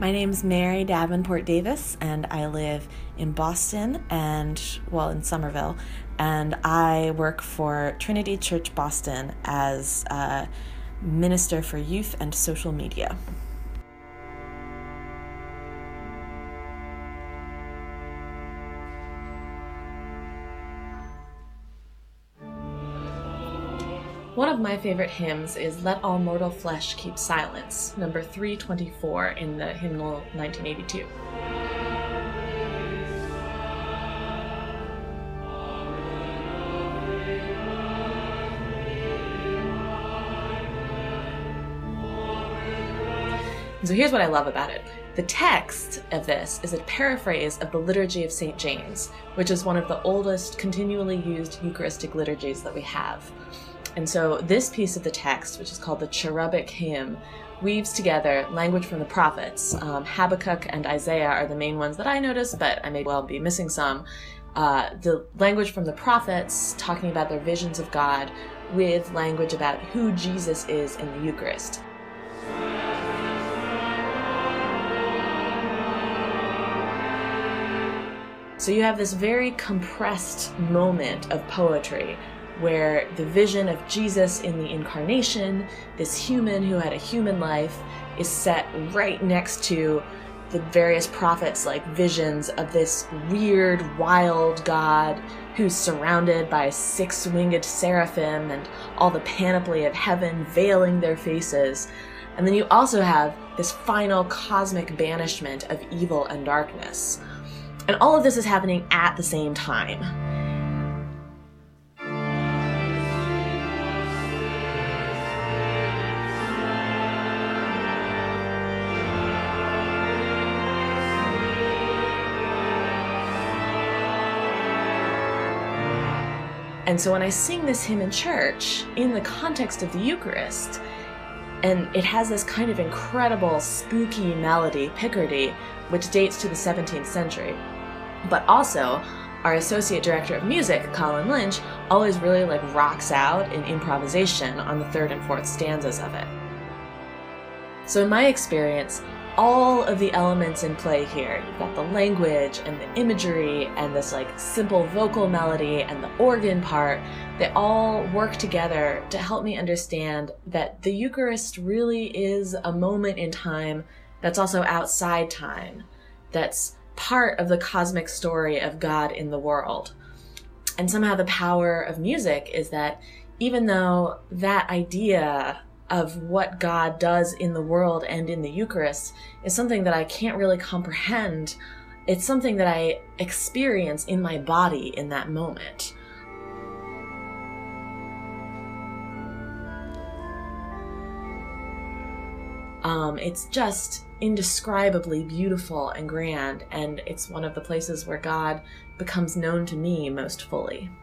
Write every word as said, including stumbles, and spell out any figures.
My name's Mary Davenport Davis, and I live in Boston and, well, in Somerville, and I work for Trinity Church Boston as a minister for youth and social media. One of my favorite hymns is Let All Mortal Flesh Keep Silence, number three twenty-four in the hymnal nineteen eighty-two. And so here's what I love about it. The text of this is a paraphrase of the Liturgy of Saint James, which is one of the oldest continually used Eucharistic liturgies that we have. And so this piece of the text, which is called the Cherubic Hymn, weaves together language from the prophets. Um, Habakkuk and Isaiah are the main ones that I noticed, but I may well be missing some. Uh, the language from the prophets talking about their visions of God with language about who Jesus is in the Eucharist. So you have this very compressed moment of poetry where the vision of Jesus in the incarnation, this human who had a human life, is set right next to the various prophets' like visions of this weird, wild God who's surrounded by six-winged seraphim and all the panoply of heaven veiling their faces. And then you also have this final cosmic banishment of evil and darkness. And all of this is happening at the same time. And so when I sing this hymn in church, in the context of the Eucharist, and it has this kind of incredible spooky melody, Picardy, which dates to the seventeenth century, but also our associate director of music, Colin Lynch, always really like rocks out in improvisation on the third and fourth stanzas of it. So in my experience, all of the elements in play here, you've got the language and the imagery and this like simple vocal melody and the organ part, they all work together to help me understand that the Eucharist really is a moment in time that's also outside time, that's part of the cosmic story of God in the world. And somehow the power of music is that even though that idea of what God does in the world and in the Eucharist is something that I can't really comprehend, it's something that I experience in my body in that moment. Um, it's just indescribably beautiful and grand, and it's one of the places where God becomes known to me most fully.